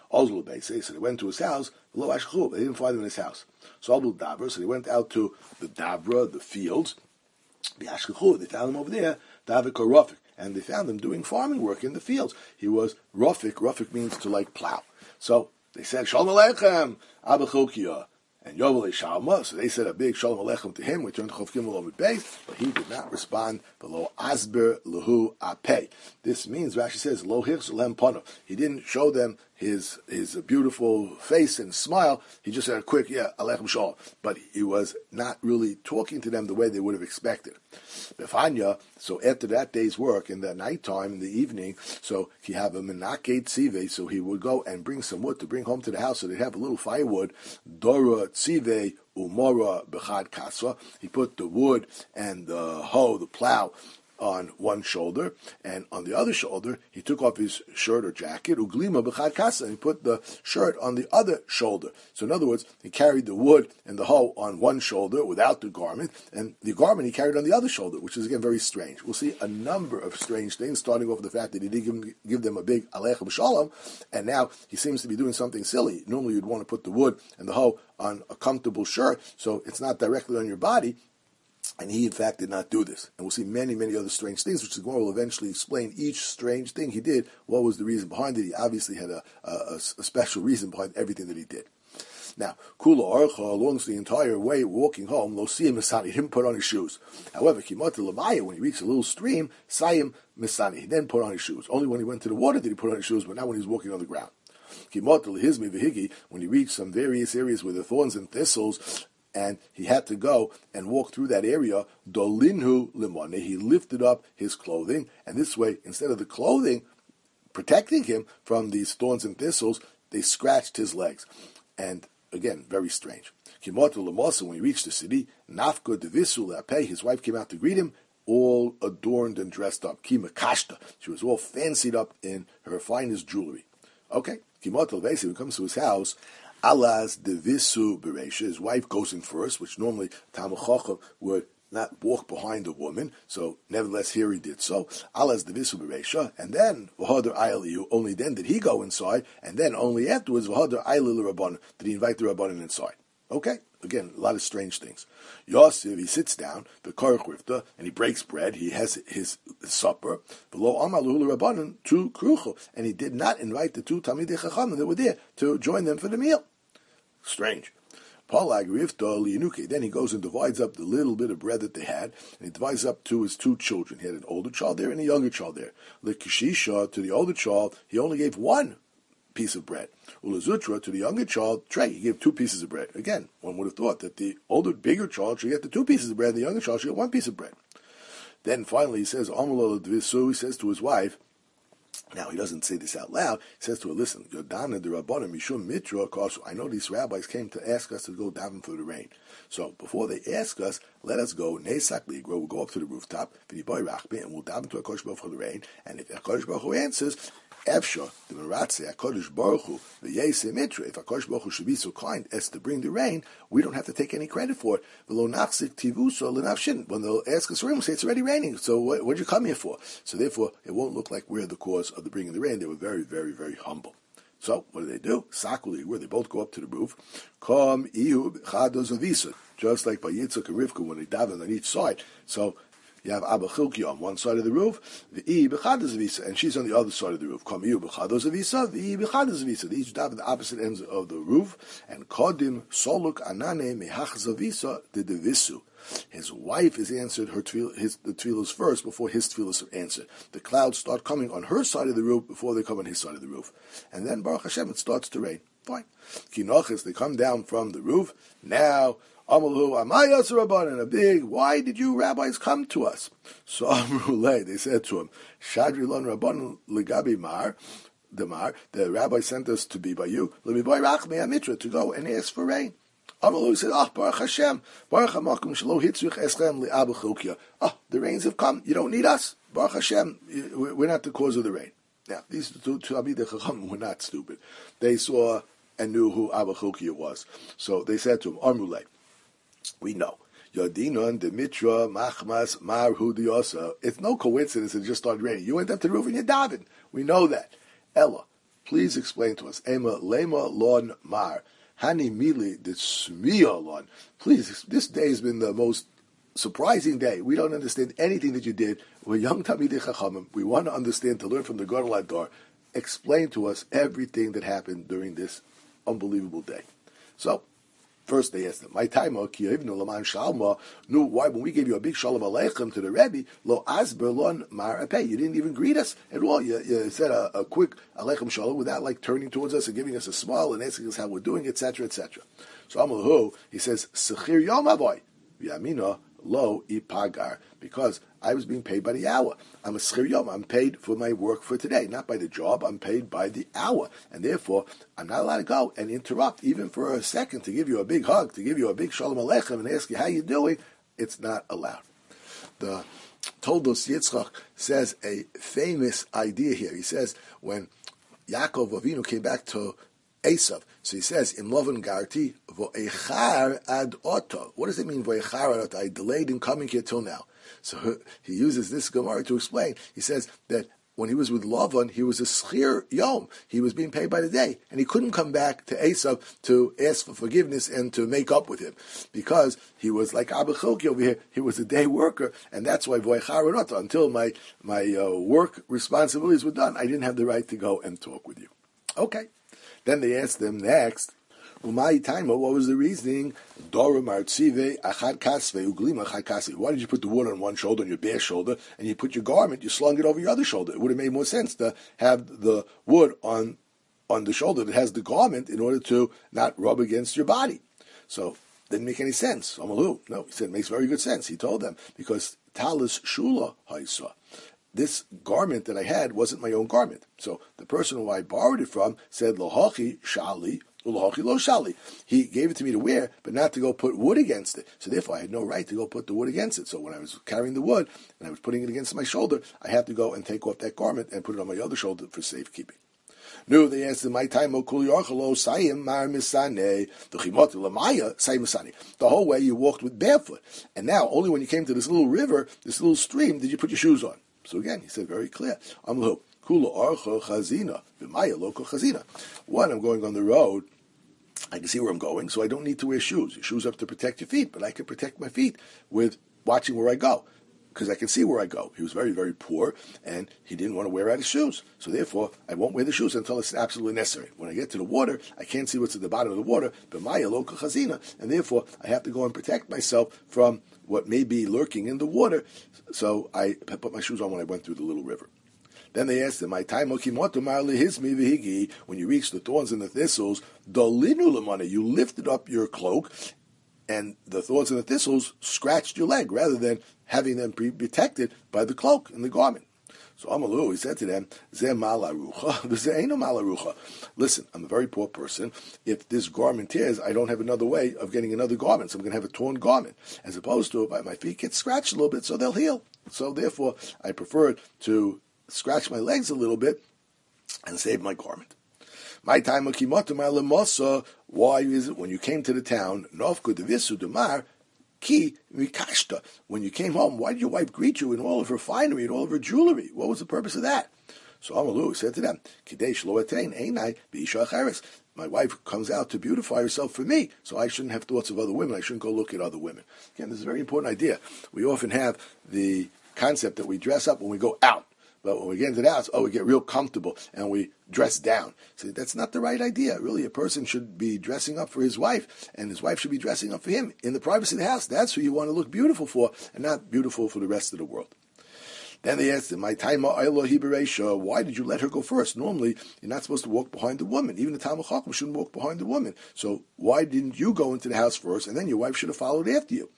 Ozlu Beise, so they went to his house, Lo Ashchu, they didn't find him in his house. So Abul Dabra, so they went out to the Dabra, the fields, the Ashchu, they found him over there, Davik or Rafik, and they found him doing farming work in the fields. He was Rafik means to like plow. So they said, Shalom Aleichem, Abba Chokia. And Yovel Shalma, so they said a big Shalom Aleichem to him. We turned to Chav Gimel Amud Beis, but he did not respond. Below Asber Lahu Apei. This means Rashi says Lo Hirz Lem Pano. He didn't show them his beautiful face and smile. He just said a quick Aleichem Shalom, but he was not really talking to them the way they would have expected. Befanya. So after that day's work, in the nighttime, in the evening, so he have a menake tzive. So he would go and bring some wood to bring home to the house. So they'd have a little firewood. Dora tzive umora bechad kasva. He put the wood and the hoe, the plow, on one shoulder, and on the other shoulder, he took off his shirt or jacket, uglima b'chad kasa, and he put the shirt on the other shoulder. So in other words, he carried the wood and the hoe on one shoulder without the garment, and the garment he carried on the other shoulder, which is again very strange. We'll see a number of strange things, starting off with the fact that he didn't give them a big aleichem shalom, and now he seems to be doing something silly. Normally you'd want to put the wood and the hoe on a comfortable shirt, so it's not directly on your body. And he, in fact, did not do this. And we'll see many, many other strange things, which the Gemara will eventually explain each strange thing he did, what was the reason behind it. He obviously had a special reason behind everything that he did. Now, Kula Archa, along the entire way walking home, Lo Siyim Misani, he didn't put on his shoes. However, Kimata Lamaya, when he reached a little stream, Sayim Misani, he then put on his shoes. Only when he went to the water did he put on his shoes, but not when he was walking on the ground. Kimata Lehizmi Vihigi, when he reached some various areas with the thorns and thistles, and he had to go and walk through that area, Dolinhu Limone, he lifted up his clothing, and this way, instead of the clothing protecting him from these thorns and thistles, they scratched his legs. And again, very strange. Kimotu Lamosa, when he reached the city, Nafka Devisu Le'apeh, his wife came out to greet him, all adorned and dressed up. Kima Kashta, she was all fancied up in her finest jewelry. Okay, Kimotu Levesi, when he comes to his house, Alas Devisu Beresha, his wife goes in first, which normally Talmid Chacham would not walk behind a woman, so nevertheless here he did so. Alas Devisu Beresha, and then V'hadar Ayliu, only then did he go inside, and then only afterwards V'hadar Ayliu Rabbanan, did he invite the Rabbanan inside. Okay, again, a lot of strange things. Yosef, he sits down, the Korach Rifta, and he breaks bread, he has his supper, below Amalu Rabbanan, to Krucho, and he did not invite the two Talmidei Chachamim that were there to join them for the meal. Strange. Palag Rifta Lianuke, then he goes and divides up the little bit of bread that they had, and he divides up to his two children. He had an older child there and a younger child there. Lekishisha, to the older child, he only gave one piece of bread. Ulazutra, to the younger child, Trey, he gave 2 pieces of bread. Again, one would have thought that the older, bigger child should get the 2 pieces of bread, the younger child should get 1 piece of bread. Then finally he says, Amalola Dvisu, he says to his wife, now he doesn't say this out loud, he says to her, listen, Yodana de Rabbanim Mishum Mitra, because I know these rabbis came to ask us to go daven for the rain. So before they ask us, let us go, Nesak Ligro, we'll go up to the rooftop, and we'll daven to HaKadosh Baruch Hu for the rain, and if HaKadosh Baruch Hu answers, Efsha, the Meratze, HaKadosh Baruch Hu, the Yeseh Mitra, if HaKadosh Baruch Hu should be so kind as to bring the rain, we don't have to take any credit for it. V'lo nachzik tivuso l'nafshin. When they'll ask us for rain, we'll say it's already raining, so what'd you come here for? So therefore, it won't look like we're the cause of the bringing the rain. They were very, very, very humble. So, what do? Sakuli, where they both go up to the roof. Kom ihu chados avisa. Just like by Yitzchak and Rivka when they daven on each side. So, you have Abba Chilki on one side of the roof, the I Bechados Avisa, and she's on the other side of the roof. Come you Bechados Avisa, the I Bechados Avisa. They each daven at the opposite ends of the roof. And Kodim Soluk Anane Mehachz Avisa the Devisu. His wife is answered the tefillos first before his tefillos are answered. The clouds start coming on her side of the roof before they come on his side of the roof. And then Baruch Hashem, it starts to rain. Fine. Kinochis, they come down from the roof. Now, Amalu Amayas Rabbanan, a big, why did you rabbis come to us? So Amrulay, they said to him, Shadrilon Rabbanan Ligabi Mar, the rabbi sent us to be by you, Lemiboy Rachmei Amitra, to go and ask for rain. Amalu said, Baruch Hashem, Baruch HaMakum Shelo Hitzrich Eschem Li'abu Chilkia. The rains have come, you don't need us. Baruch Hashem, we're not the cause of the rain. Now, these two Talmidei Chacham were not stupid. They saw and knew who Abba Chilkia was. So they said to him, Amrulay, we know. Yodinon, Dimitra, Machmas, Mar, Hudiosa. It's no coincidence it just started raining. You went up to the roof and you davened. We know that. Ella, please explain to us. Ema lema lon mar. Hani mili dismiya lon. Please, this day has been the most surprising day. We don't understand anything that you did. We're young Talmidei Chachamim. We want to understand, to learn from the Gadol Hador. Explain to us everything that happened during this unbelievable day. So, first they asked him, "My time, why when we gave you a big shalom aleichem to the Rebbe, lo asber lon mar apeh? You didn't even greet us at all. You said a quick aleichem shalom without like turning towards us and giving us a smile and asking us how we're doing, etc., etc." So Amalahu, he says, "Sechir yom avoy v'yamina lo ipagar," because I was being paid by the hour. I'm a schir yom. I'm paid for my work for today, not by the job. I'm paid by the hour, and therefore I'm not allowed to go and interrupt even for a second to give you a big hug, to give you a big shalom aleichem, and ask you how you're doing. It's not allowed. The Toldos Yitzchak says a famous idea here. He says when Yaakov Avinu came back to Esav, so he says, "In Lovan Garti vo'echar ad oto." What does it mean vo'echar ad oto? I delayed in coming here till now. So he uses this Gemara to explain. He says that when he was with Lavan, he was a schir yom. He was being paid by the day, and he couldn't come back to Esav to ask for forgiveness and to make up with him because he was like Abba Chilki over here. He was a day worker, and that's why vo'echar ad oto. Until my work responsibilities were done, I didn't have the right to go and talk with you. Okay. Then they asked them next, Umay Taima, what was the reasoning? Why did you put the wood on one shoulder, on your bare shoulder, and you put your garment, you slung it over your other shoulder? It would have made more sense to have the wood on the shoulder that has the garment in order to not rub against your body. So didn't make any sense. Amalu, no, he said it makes very good sense. He told them, because talis shula haisa. This garment that I had wasn't my own garment. So the person who I borrowed it from said, Lohachi shali, Lohachi lo shali. He gave it to me to wear, but not to go put wood against it. So therefore I had no right to go put the wood against it. So when I was carrying the wood and I was putting it against my shoulder, I had to go and take off that garment and put it on my other shoulder for safekeeping. No, they asked him, my time, the whole way you walked with barefoot. And now, only when you came to this little river, this little stream, did you put your shoes on. So again, he said very clear. One, I'm going on the road, I can see where I'm going, so I don't need to wear shoes. Your shoes have to protect your feet, but I can protect my feet with watching where I go, because I can see where I go. He was very, very poor, and he didn't want to wear out his shoes. So therefore, I won't wear the shoes until it's absolutely necessary. When I get to the water, I can't see what's at the bottom of the water, but Maya local chazina, and therefore I have to go and protect myself from what may be lurking in the water. So I put my shoes on when I went through the little river. Then they asked him, when you reached the thorns and the thistles, you lifted up your cloak, and the thorns and the thistles scratched your leg, rather than having them be protected by the cloak and the garment. So Amalu, he said to them, listen, I'm a very poor person. If this garment tears, I don't have another way of getting another garment. So I'm going to have a torn garment. As opposed to, my feet get scratched a little bit, so they'll heal. So therefore, I prefer to scratch my legs a little bit and save my garment. My time, why is it when you came to the town, when you came home, why did your wife greet you in all of her finery and all of her jewelry? What was the purpose of that? So Amalu said to them, my wife comes out to beautify herself for me, so I shouldn't have thoughts of other women. I shouldn't go look at other women. Again, this is a very important idea. We often have the concept that we dress up when we go out. But when we get into the house, we get real comfortable and we dress down. So that's not the right idea. Really, a person should be dressing up for his wife, and his wife should be dressing up for him in the privacy of the house. That's who you want to look beautiful for, and not beautiful for the rest of the world. Then they asked him, why did you let her go first? Normally, you're not supposed to walk behind the woman. Even the Talmid Chacham shouldn't walk behind the woman. So why didn't you go into the house first, and then your wife should have followed after you?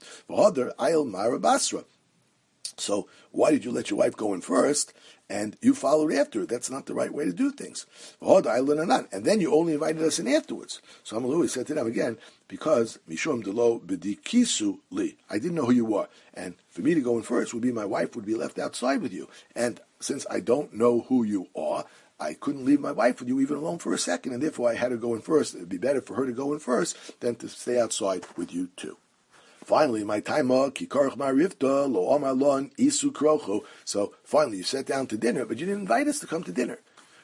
So why did you let your wife go in first and you followed after her? That's not the right way to do things. And then you only invited us in afterwards. So Amalu said to them again, because Mishum Delo B'dikisu Li, I didn't know who you were. And for me to go in first would be my wife would be left outside with you. And since I don't know who you are, I couldn't leave my wife with you even alone for a second, and therefore I had to go in first. It would be better for her to go in first than to stay outside with you too. Finally, my time, so finally you sat down to dinner, but you didn't invite us to come to dinner.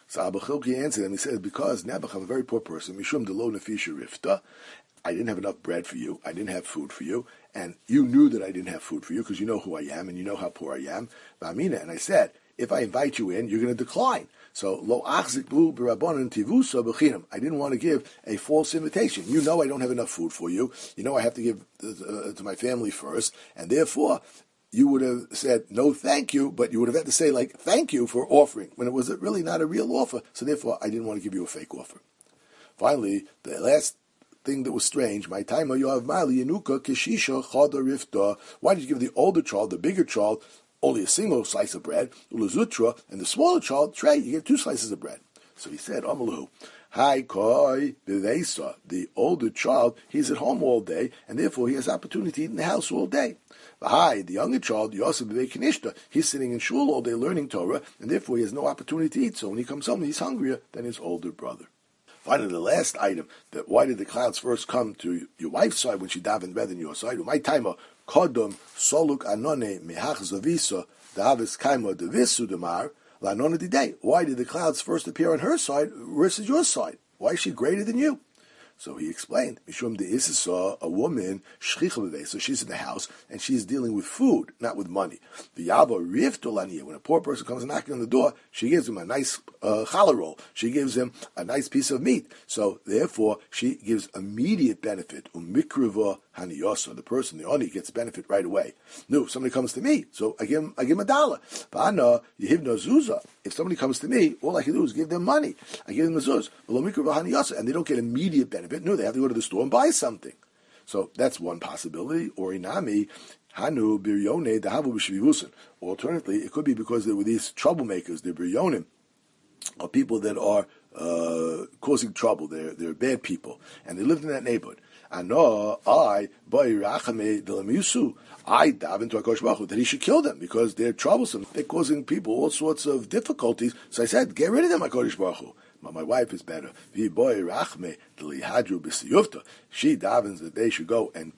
So Abba Chilki answered him. He said, because Nebuch, I'm a very poor person. Mishum delo nefisha rifta. I didn't have enough bread for you. I didn't have food for you. And you knew that I didn't have food for you because you know who I am and you know how poor I am. V'amina. And I said, if I invite you in, you're going to decline. So, lo achzik bu b'rabbanan tivusa b'chinam. I didn't want to give a false invitation. You know I don't have enough food for you. You know I have to give to my family first. And therefore, you would have said, no, thank you, but you would have had to say, like, thank you for offering, when it was really not a real offer. So therefore, I didn't want to give you a fake offer. Finally, the last thing that was strange, my time, Yoav Mali, Yanuka, Kishisha, Chada Rifta. Why did you give the older child, the bigger child, only a single slice of bread, Ulazutra, and the smaller child, Trey, you get 2 slices of bread? So he said, Amalu, Hi Koi Bivesa, the older child, he's at home all day, and therefore he has opportunity to eat in the house all day. Hi, the younger child, Yosef Bivei he's sitting in shul all day learning Torah, and therefore he has no opportunity to eat. So when he comes home, he's hungrier than his older brother. Finally, the last item, that why did the clouds first come to your wife's side when she davened rather than your side? My timer, Kodom, Soluk Anone, Mehach Zavisa, Davis Kaima, Devisu Demar, Lanona Didei. Why did the clouds first appear on her side versus your side? Why is she greater than you? So he explained, Mishum de Isisa, a woman, Shchicha, so she's in the house, and she's dealing with food, not with money. The Yava Riftolania, when a poor person comes knocking on the door, she gives him a nice challah roll. She gives him a nice piece of meat. So therefore, she gives immediate benefit. Umikriva Haniyasa, the person, the oni, gets benefit right away. No, if somebody comes to me, so I give him $1. V'ana Yehivna Zuza. If somebody comes to me, all I can do is give them money. I give them a zuz. And they don't get immediate benefit. No, they have to go to the store and buy something. So that's one possibility. Or inami, hanu biryone dahavu b'shvivusin. Alternatively, it could be because there were these troublemakers, the biryonim, are people that are causing trouble. They're bad people, and they lived in that neighborhood. I daven to HaKadosh Baruch Hu that he should kill them because they're troublesome. They're causing people all sorts of difficulties. So I said, get rid of them, HaKadosh Baruch Hu. My wife is better. She davens that they should go and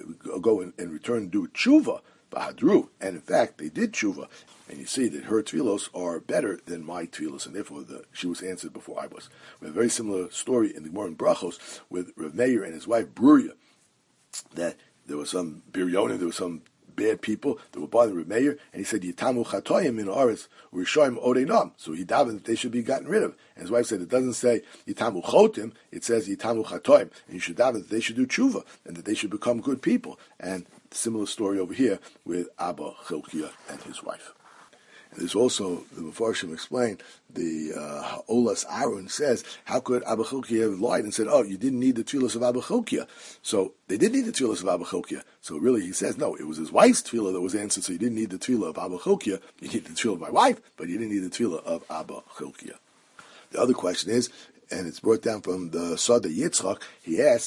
return and do tshuva. Bahadru, and in fact, they did tshuva. And you see that her tefillos are better than my tefillos, and therefore she was answered before I was. We have a very similar story in the Gemara in Brachos with Rav Meir and his wife Bruria, that there was some biryonim, there was some bad people that were bothering Rav Meir, and he said, Yitamu chatoyim in Aretz Rishayim Odeinam. So he davened that they should be gotten rid of. And his wife said, it doesn't say Yitamu chotim, it says Yitamu chatoyim. And you should daven that they should do tshuva, and that they should become good people. And similar story over here with Abba Chilkiah and his wife. And there's also, the Mefarshim explained, the Olas Aaron says, how could Abba Chilkiah have lied and said, oh, you didn't need the tefillos of Abba Chilkiah. So they did need the tefillos of Abba Chilkiah. So really he says, no, it was his wife's tefillah that was answered, so you didn't need the tefillah of Abba Chilkiah. You needed the tefillah of my wife, but you didn't need the tefillah of Abba Chilkiah. The other question is, and it's brought down from the Sada Yitzchak, he asked,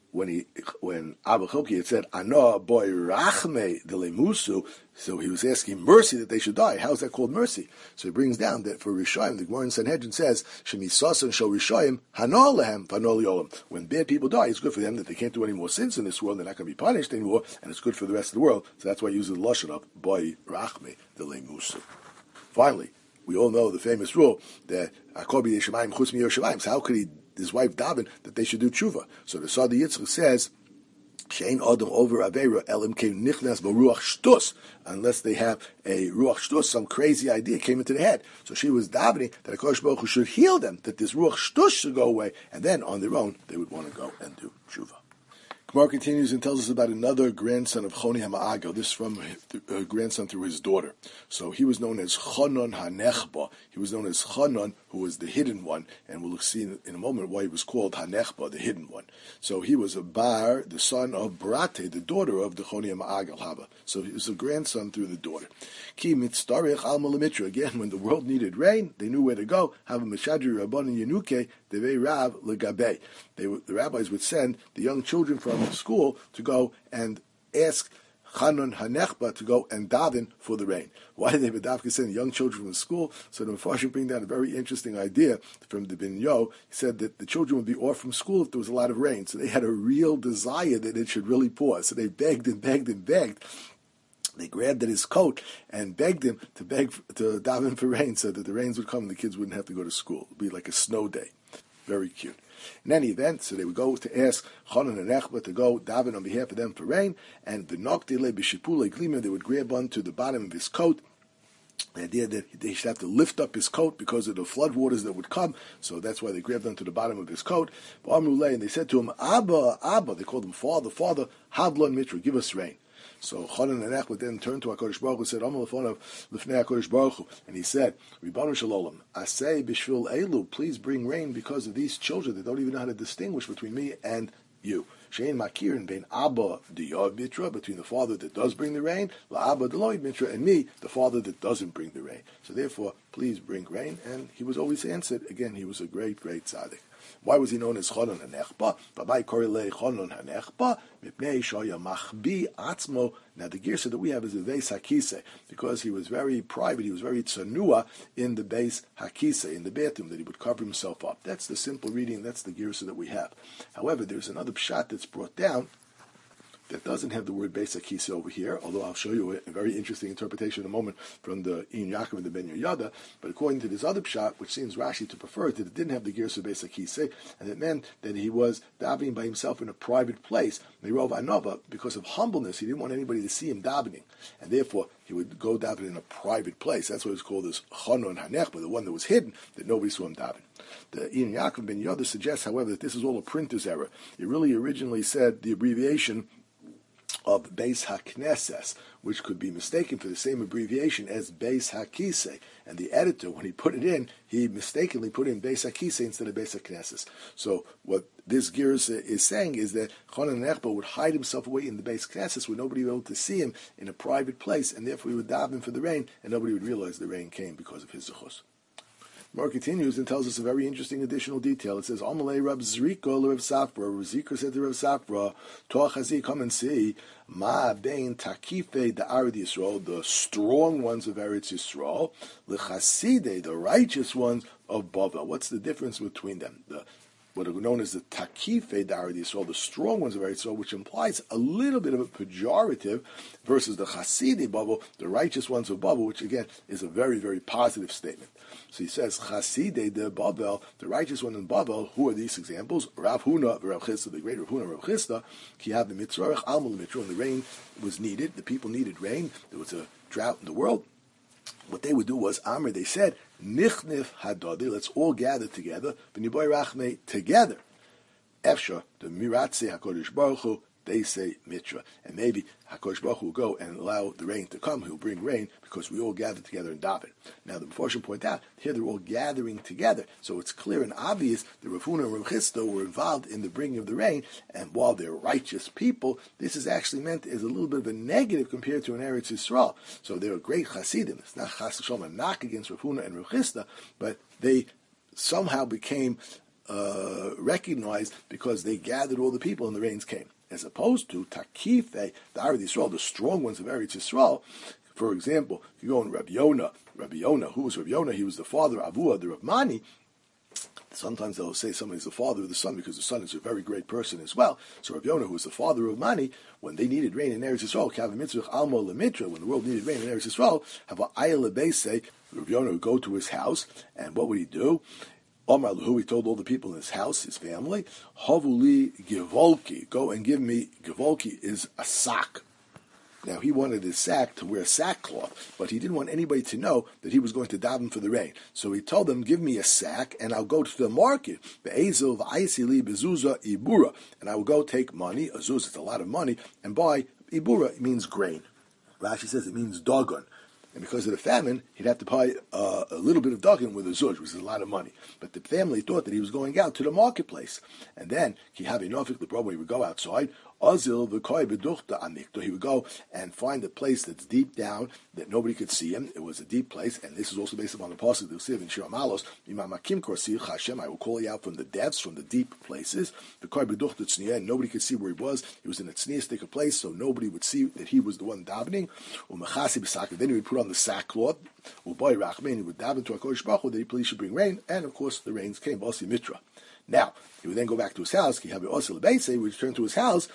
when Abba Chilkiah said, Ana boy rachme delemusu, so he was asking mercy that they should die. How is that called mercy? So he brings down that for Rishayim, the Gemara in Sanhedrin says, Shemisasan shel Rishayim hana lehem vanol yolam. When bad people die, it's good for them that they can't do any more sins in this world, they're not going to be punished anymore, and it's good for the rest of the world. So that's why he uses the lashon of boy rachme delemusu. Finally, we all know the famous rule that Akobi Yeshamayim chutz mi Yerushalayim. So how could his wife daven that they should do tshuva? So the Sada Yitzchak says, Shein Adam over Aveira Elim came nichnas b'ruach shtus, unless they have a ruach shtus, some crazy idea came into the head. So she was davening that HaKadosh Baruch Hu should heal them, that this ruach shtus should go away, and then on their own they would want to go and do tshuva. Gemara continues and tells us about another grandson of Choni HaMa'agel, this from a grandson through his daughter. So he was known as Chanan HaNechba. He was known as Chanan, who was the hidden one, and we'll see in a moment why he was called HaNechba, the hidden one. So he was a Bar, the son of Brate, the daughter of the Choni HaMa'agel Haba. So he was a grandson through the daughter. Ki mitztarech al malamitra. Again, when the world needed rain, they knew where to go. Have a Meshadri Rabban Yenuke, Devei Rav Legabei. The rabbis would send the young children from school to go and ask Chanan HaNechba to go and daven for the rain. Why did they B'davka send young children from school? So the Mefarshim bring down a very interesting idea from the Ben Yo. He said that the children would be off from school if there was a lot of rain. So they had a real desire that it should really pour. So they begged and begged and begged They grabbed at his coat and begged him to daven for rain, so that the rains would come and the kids wouldn't have to go to school. It would be like a snow day. Very cute. In any event, so they would go to ask Chanan and Echba to go daven on behalf of them for rain, and the Noktile B'Shipule Glima, they would grab onto the bottom of his coat. The idea that they should have to lift up his coat because of the flood waters that would come, so that's why they grabbed onto the bottom of his coat. And they said to him, Abba, Abba, they called him Father, Father, Havlon Mitra, give us rain. So Chanan and Echba then turned to HaKadosh Baruch Hu and said, Lifnei HaKadosh Baruch Hu, and he said, Ribbanu Shalom, Asay Bishvil Elu, please bring rain because of these children that don't even know how to distinguish between me and you. Shein Makirin bein Abba Diyav Mitra, between the father that does bring the rain, La Abba Deloid Mitra, and me, the father that doesn't bring the rain. So therefore, please bring rain. And he was always answered. Again, he was a great, great tzaddik. Why was he known as Chanan HaNechba? Babai Korile Chanan HaNechba, Mipnei Shoya Machbi Atzmo. Now the girsa that we have is the Beis Hakise, because he was very private, he was very tzanua in the Beis Hakise, in the bathroom, that he would cover himself up. That's the simple reading, that's the girsa that we have. However, there's another pshat that's brought down that doesn't have the word Beis Hakise over here, although I'll show you a very interesting interpretation in a moment from the Ein Yaakov and the Ben Yehoyada. But according to this other pshat, which seems Rashi to prefer, that it didn't have the Gersa Beis Hakise, and it meant that he was davening by himself in a private place. Mirov Anova, because of humbleness, he didn't want anybody to see him davening, and therefore he would go daven in a private place. That's why it's called as Chanan HaNechba, the one that was hidden, that nobody saw him daven. The Ein Yaakov Ben Yehoyada suggests, however, that this is all a printer's error. It really originally said the abbreviation of Beis HaKnesses, which could be mistaken for the same abbreviation as Beis HaKisei. And the editor, when he put it in, he mistakenly put in Beis HaKisei instead of Beis HaKnesses. So what this Girsa is saying is that Chanan Echba would hide himself away in the Beis HaKnesses where nobody would be able to see him in a private place, and therefore he would daven for the rain, and nobody would realize the rain came because of his zechus. Mar continues and tells us a very interesting additional detail. It says, Amalei Rab Zriko Rav Safra. Rav Zriko said to Rav Safra, Toach Hazi, come and see, Ma bein Takife the Arid Yisrael, the strong ones of Eretz Yisrael, L'chaside, the righteous ones of Bavel. What's the difference between them? What are known as the Takife Darid Yisrael, the strong ones of Eretz Yisrael, which implies a little bit of a pejorative, versus the Chasidi Bavel, the righteous ones of Bavel, which again is a very, very positive statement. So he says, Chaside de Bavel, the righteous one in Bavel, who are these examples? Rav Huna, Rav Chisda, the great Rav Huna, Rav Chisda, Ki have the Mitzrach, Almal Mitzrach, when the rain was needed, the people needed rain, there was a drought in the world. What they would do was, Amr, they said, Nichnif Hadadi, let's all gather together, B'niboy Rachmei, together. Efsha, the Miratze HaKadosh Baruch Hu, they say Mitra. And maybe HaKadosh Baruch Hu will go and allow the rain to come. He'll bring rain because we all gather together and daven. Now, the Mephoshim point out, here they're all gathering together. So it's clear and obvious that Rav Huna and Rav Chisda were involved in the bringing of the rain. And while they're righteous people, this is actually meant as a little bit of a negative compared to an Eretz Yisrael. So they're great Hasidim. It's not Chas V'Shalom a knock against Rav Huna and Rav Chisda, but they somehow became recognized because they gathered all the people and the rains came. As opposed to Takife, the Arid Yisrael, the strong ones of Eretz Yisrael. For example, if you go in Rabbi Yonah, who was Rabbi Yonah? He was the father of Avua, the Rabmani. Sometimes they'll say somebody's the father of the son because the son is a very great person as well. So Rabbi Yonah, who was the father of Mani, when they needed rain in Eretz Yisrael, when the world needed rain in Eretz Yisrael, have a ayah lebese, Rabbi Yonah would go to his house, and what would he do? Omar Lahu, he told all the people in his house, his family, Havuli Givolki, go and give me, Givolki is a sock. Now, he wanted his sack to wear sackcloth, but he didn't want anybody to know that he was going to daven for the rain. So he told them, give me a sack, and I'll go to the market, Be'ezel v'aisili bezuza ibura, and I will go take money, a zuz, it's a lot of money, and buy ibura, it means grain. Rashi says it means dogon. And because of the famine, he'd have to buy a little bit of dagan with a zuj, which is a lot of money. But the family thought that he was going out to the marketplace. And then, he would go outside, Azil v'koi beduchta amikto. He would go and find a place that's deep down that nobody could see him. It was a deep place, and this is also based upon the pasuk that we see in Shir Amalos. Imamakim korsi Hashem. I will call you out from the depths, from the deep places. V'koi beduchta tzniya, and nobody could see where he was. He was in a tzniya place, so nobody would see that he was the one davening. Umachasi b'saka. Then he would put on the sackcloth. Uboy rachmein. He would daven to HaKadosh Baruch Hu that he please should bring rain, and of course the rains came. Basi mitra. Now, he would then go back to his house, he would return to his house,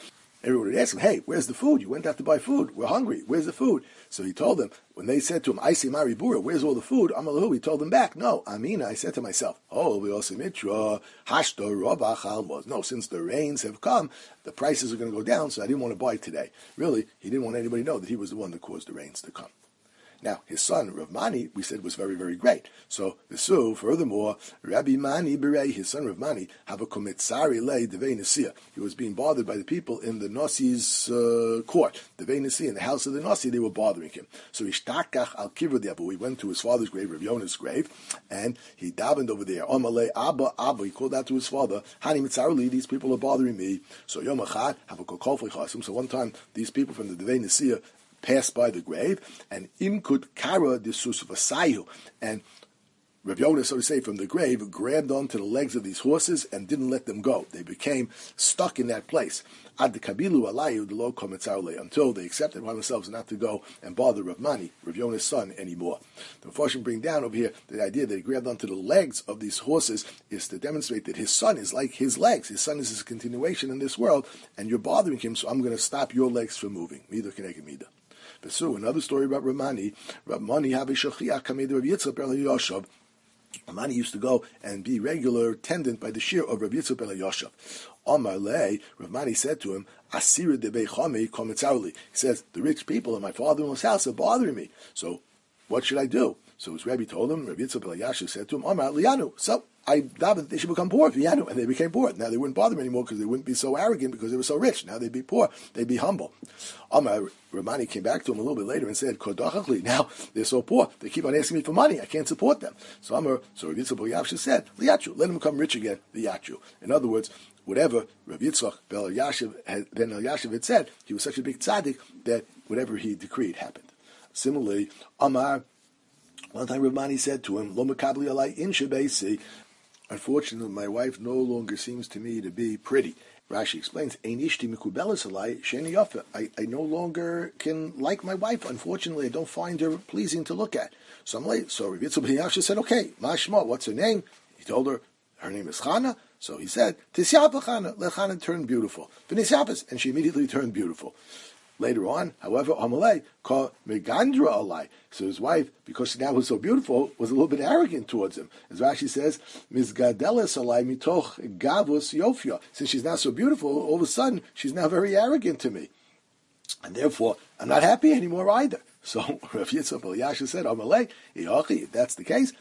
Everyone would ask him, hey, where's the food? You went out to buy food. We're hungry. Where's the food? So he told them, when they said to him, I say Mari Bura, where's all the food? Amalahu, he told them back, no, Amina, I said to myself, oh, we also mitra, hashto, robach, almos. No, since the rains have come, the prices are going to go down, so I didn't want to buy today. Really, he didn't want anybody to know that he was the one that caused the rains to come. Now, his son, Rav Mani, we said was very, very great. So, furthermore, Rabbi Mani Berei, his son Rav Mani, have a kometzari lei devei Nasiya. He was being bothered by the people in the Nasi's court. Devei Nasiya, in the house of the Nasi, they were bothering him. So, Ishtakach al kivra diabu, he went to his father's grave, Rav Yonah's grave, and he davened over there. Omalei Abba, Abba, he called out to his father, Hani mitzarli, these people are bothering me. So, Yom Echad, have a kokol chasim. So, one time, these people from the devei Nasiya passed by the grave, and imkud kara disus vasayu, and Rav Yonah, so to say, from the grave, grabbed onto the legs of these horses and didn't let them go. They became stuck in that place. Ad kabilu alayu the lo kometzarle, until they accepted by themselves not to go and bother Rav Mani, Rav Yonah's son, anymore. The Mepharshim bring down over here the idea that he grabbed onto the legs of these horses is to demonstrate that his son is like his legs. His son is his continuation in this world, and you're bothering him, so I'm going to stop your legs from moving. Mida keneged mida. So another story about Ramani. Ramani Havishachiach Kamed Rav Yitzchak ben Yoshev. Ramani used to go and be regular attendant by the shir of Rav Yitzchak ben Yoshev. Amar lei, Ramani said to him, Asira de Beichami Kometzarli. He says, the rich people in my father-in-law's house are bothering me. So what should I do? So his Rebbe told him, Rav Yitzchak ben Yoshev said to him, Amar Lianu. So I davened they should become poor, and they became poor. Now they wouldn't bother me anymore because they wouldn't be so arrogant because they were so rich. Now they'd be poor, they'd be humble. Ramani came back to him a little bit later and said, now they're so poor, they keep on asking me for money, I can't support them. So Rav Yitzchak ben Yoshev said, Liyachu, let them become rich again, Liyachu. In other words, whatever Rav Yitzchak ben Yoshev had said, he was such a big tzaddik that whatever he decreed happened. Similarly, one time Ramani said to him, Lo mekabli alai in shebeisi. Unfortunately, my wife no longer seems to me to be pretty. Rashi explains, Ein ishti mikubelas alai sheni yafa. I no longer can like my wife. Unfortunately, I don't find her pleasing to look at. So I'm late. So Rav Yitzchak ben Yoshev said, okay, mashma, what's her name? He told her name is Chana. So he said, Tisyapa Chana, let Chana turn beautiful. V'nisyapas, and she immediately turned beautiful. Later on, however, Amalei called Megandra alai. So his wife, because she now was so beautiful, was a little bit arrogant towards him. As Rashi says, Mizgadeles alai mitoch gavus yofia. Since she's now so beautiful, all of a sudden she's now very arrogant to me, and therefore I'm not happy anymore either. So Rav Yitzchak ben Yoshev said, Amalei, if that's the case,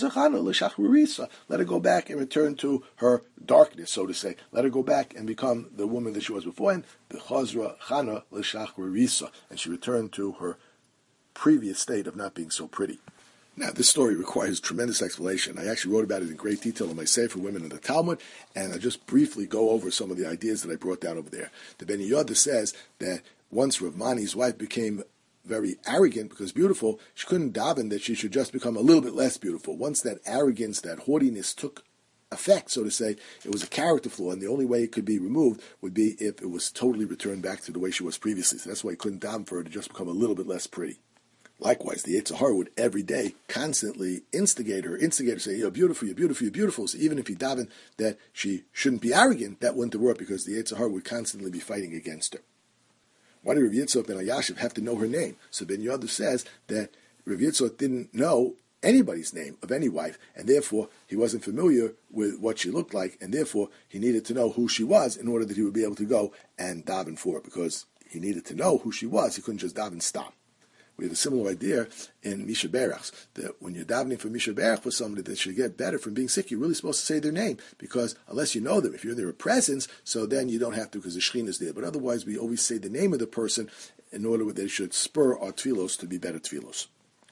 let her go back and return to her darkness, so to say. Let her go back and become the woman that she was beforehand, the Chazra Chana l'shachririsa, and she returned to her previous state of not being so pretty. Now, this story requires tremendous explanation. I actually wrote about it in great detail in my Sefer Women in the Talmud, and I'll just briefly go over some of the ideas that I brought down over there. The Ben Yehuda says that once Rav Mani's wife became very arrogant because beautiful, she couldn't daven that she should just become a little bit less beautiful. Once that arrogance, that haughtiness took effect, so to say, it was a character flaw, and the only way it could be removed would be if it was totally returned back to the way she was previously. So that's why he couldn't daven for her to just become a little bit less pretty. Likewise, the Yetzer Hara would every day constantly instigate her, say, you're beautiful, you're beautiful, you're beautiful. So even if he davened that she shouldn't be arrogant, that wouldn't work because the Yetzer Hara would constantly be fighting against her. Why did Rav Yitzchak ben Yoshev have to know her name? So Ben Yehuda says that Rav Yitzchak didn't know anybody's name of any wife, and therefore he wasn't familiar with what she looked like, and therefore he needed to know who she was in order that he would be able to go and daven for her, because he needed to know who she was. He couldn't just daven stam. We have a similar idea in Misha Berachs, that when you're davening for Misha Berach for somebody that should get better from being sick, you're really supposed to say their name, because unless you know them, if you're in their presence, so then you don't have to because the Shekhinah is there. But otherwise, we always say the name of the person in order that they should spur our tefillos to be better tefillos.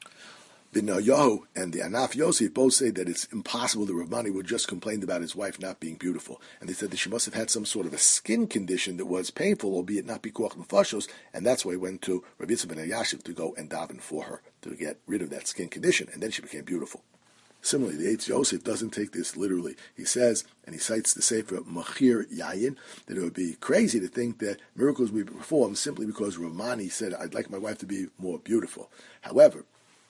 The Yahu and the Anaf Yosef both say that it's impossible that Rav Mani would just complain about his wife not being beautiful. And they said that she must have had some sort of a skin condition that was painful, albeit not pikuach nefashos, and that's why he went to Rav Yitzchak ben Yoshev to go and daven for her, to get rid of that skin condition, and then she became beautiful. Similarly, the Eitz Yosef doesn't take this literally. He says, and he cites the Sefer Machir Yayin, that it would be crazy to think that miracles would be performed simply because Rav Mani said, I'd like my wife to be more beautiful. However,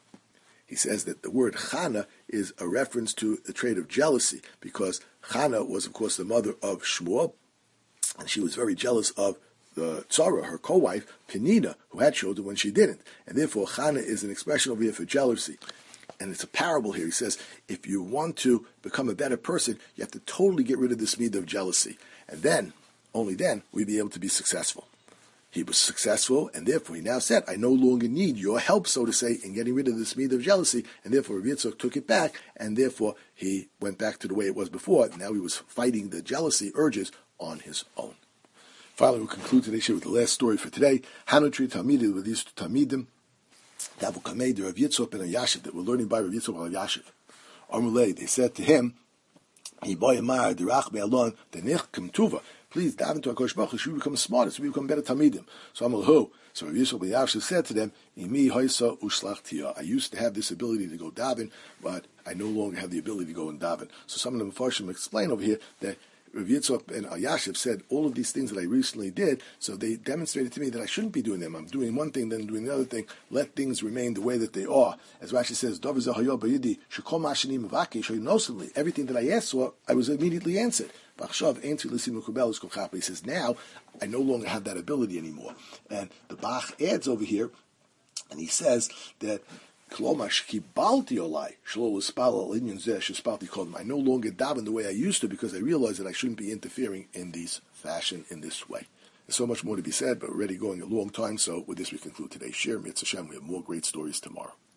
he says that the word Chana is a reference to the trait of jealousy, because Chana was, of course, the mother of Shmuel, and she was very jealous of the Tzara, her co-wife, Penina, who had children when she didn't. And therefore, Chana is an expression over here for jealousy. And it's a parable here. He says, if you want to become a better person, you have to totally get rid of this midah of jealousy. And then, only then, we'd be able to be successful. He was successful, and therefore he now said, I no longer need your help, so to say, in getting rid of this midah of jealousy. And therefore Rav Yitzchak took it back, and therefore he went back to the way it was before. Now he was fighting the jealousy urges on his own. Finally, we'll conclude today's show with the last story for today. Hanutri Talmidim with these two Talmidim, Davu Kamei, the Rav Yitzchak and Yashiv, that we're learning by Rav Yitzchak and Yashiv. Amrulei, they said to him, Hiboyamar, Dirach Me'alon, Denich Kemtuva. Please daven to HaKadosh Baruch Hu, should we become smarter, so we become better Talmidim. So Amar Hu, so Rav Yitzchak and Yashiv said to them, Imi Hoysa Ushlach Tia. I used to have this ability to go daven, but I no longer have the ability to go and daven. So some of the Mefarshim explain over here that Rav Yitzchak and Yashiv said all of these things that I recently did, so they demonstrated to me that I shouldn't be doing them. I'm doing one thing, then doing the other thing. Let things remain the way that they are. As Rashi says, everything that I asked for, I was immediately answered. He says, now, I no longer have that ability anymore. And the Bach adds over here, and he says that I no longer daven the way I used to because I realized that I shouldn't be interfering in this fashion, in this way. There's so much more to be said, but we're already going a long time, so with this we conclude today's share. Mitzvah Hashem, we have more great stories tomorrow.